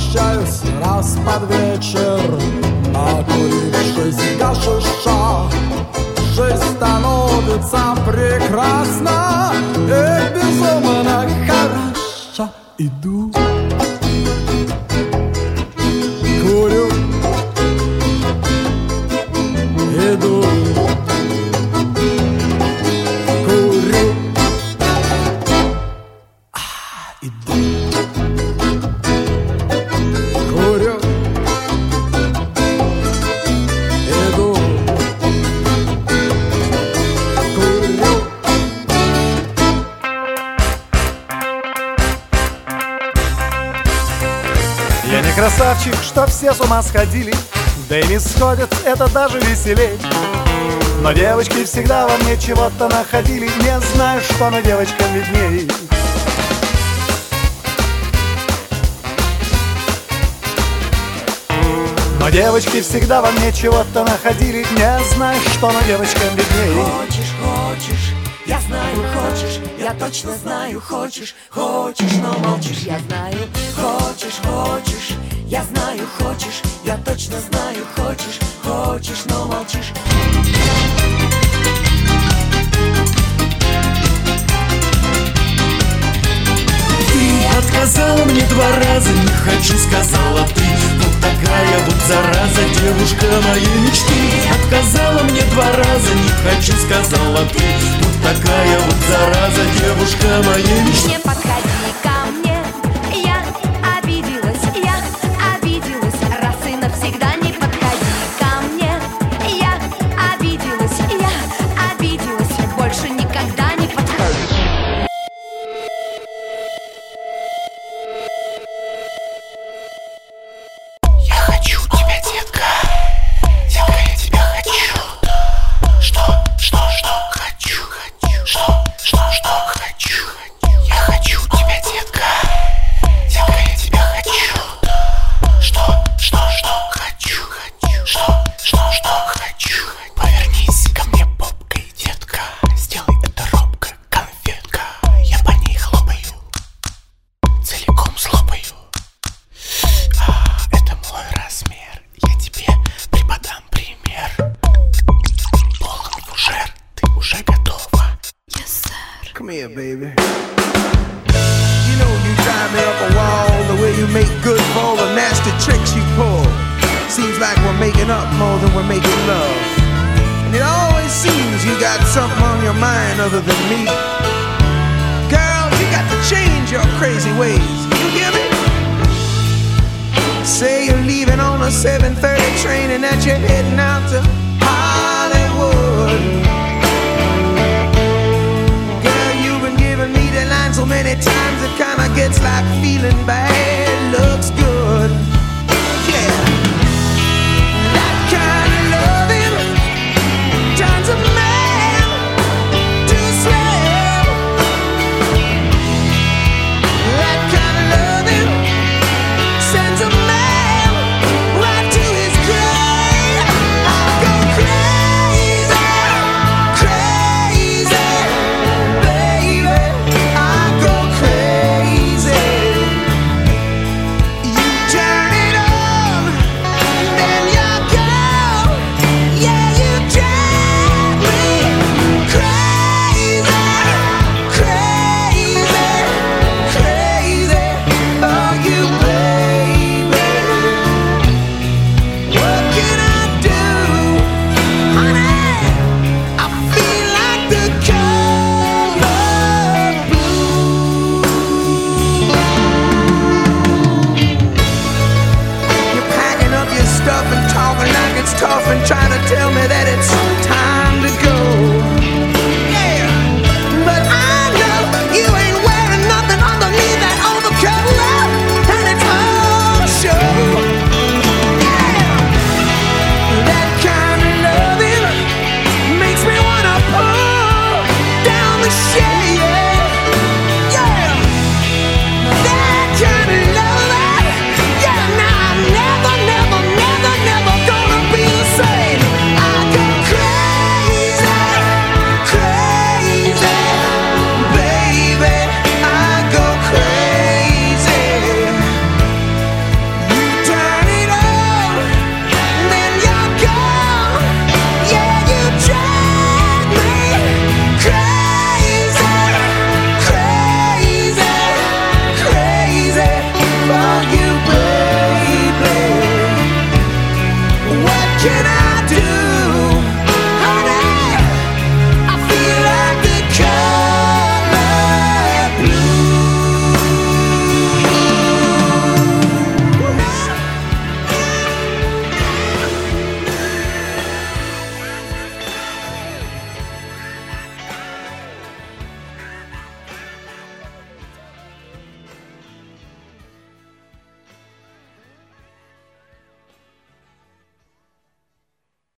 прощаюсь раз под вечер, накурившись гашиша. Жизнь становится прекрасна и безумно хороша. Иду, курю, иду, курю, иду, курю, иду, курю. Я не красавчик, что все с ума сходили, да и не сходят, это даже веселей. Но девочки всегда во мне чего-то находили, не знаю, что, но девочкам видней. Но девочки всегда во мне чего-то находили, не знаю, что, но девочкам видней. Хочешь, хочешь, я знаю, хочешь, я точно знаю, хочешь, хочешь, но молчишь, я знаю. Хочешь, хочешь, я знаю, хочешь, я точно знаю, хочешь, хочешь, но молчишь. Ты отказала мне 2 раза, не хочу, сказала ты. Вот такая вот зараза, девушка моей мечты. Отказала мне 2 раза, не хочу, сказала ты. Вот такая вот зараза, девушка моей мечты. Не подходи ко мне, я обиделась, раз и навсегда. Не подходи ко мне, я обиделась, больше никогда не подходи. Я хочу тебя, детка. Детка, я тебя хочу. Что хочу? Что хочу? Я хочу тебя, детка. Детка, я тебя хочу. Что хочу? Что хочу? Повернись ко мне попкой, детка. Сделай это робко, конфетка. Я по ней хлопаю, целиком слопаю. Это мой размер, я тебе преподам пример. Полон фужер, ты уже готова? Yes, sir. Come here, baby. You know you drive me up a wall, the way you make good for all the nasty tricks you pull. Seems like we're making up more than we're making love. And it always seems you got something on your mind other than me. Girl, you got to change your crazy ways. You hear me? Say you're leaving on a 7:30 train and that you're heading out to Hollywood. Girl, you've been giving me the line so many times it kinda gets like feeling bad. Looks good.